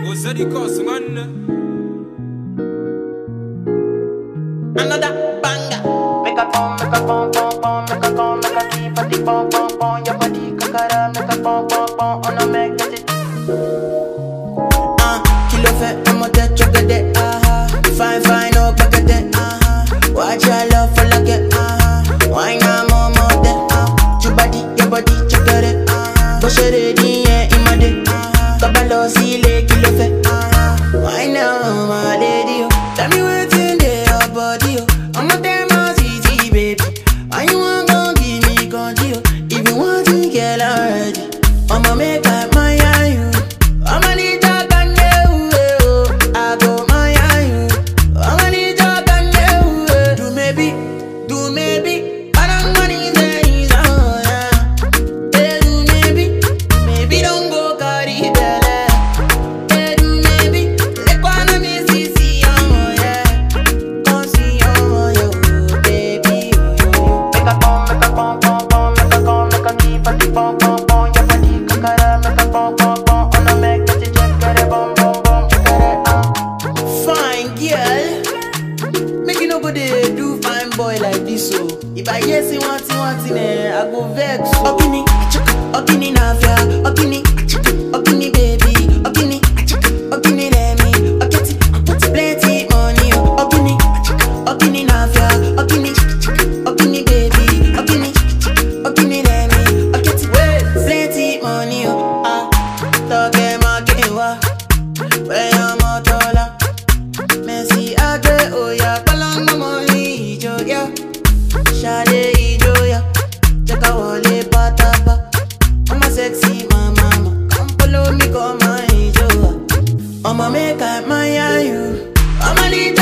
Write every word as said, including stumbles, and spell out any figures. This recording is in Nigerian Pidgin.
Ozadi Cos, man. Another banger. Make a pom, make a pom, pom, pom, make a pom, make a keep a pom, pom, pom. Your body kakara, make a pom, pom, pom. On a make it. Ah, kilo fait, I'm a dead chocolate. Ah, fine, fine, oh, kakate. Ah, watch your love for like it. Ah, why not more, more than ah, your body, your body, chocolate. Ah, push it in, yeah, in my day. Ah, kabalo sile kilo fait. Ah, why not, my lady? Tell me what's in there, your body. I'm a damn easy, baby. Why you want gon' give me control? If you want to get already, I'ma make up my eye you. I'ma need a can you. I go my eye you. I'ma need a can you. Do maybe, do maybe. I don't want it days, oh yeah. Hey, do maybe, maybe don't go carry belly. Hey, do maybe, let go na me see see oh yeah. Come see oh yo baby oh. Make a pom, make a pom pom pom, make a pom, make a keep a the pom pom pom. Your body kakara, make a pom pom pom. On a make it check get it bom bom bom, check it ah. Fine girl, make you no go dey do fine boy like this so. If I hear say one thing one thing eh, I go vex so. Okini, okini na fia, okini, okini baby, okini, okini let me, okiti, put plenty money oh. Okini, okini na fia, okini, okini baby, okini, okini let me, okiti, plenty money oh. Ah, toke makewa, where I'm a dollar. Messi age oya, kalang mamoni ijo ya, shade ijo ya, cheka wale patapa. I'm a sexy mama, come follow me, come my ijo. I'ma make up my eye you. I'ma need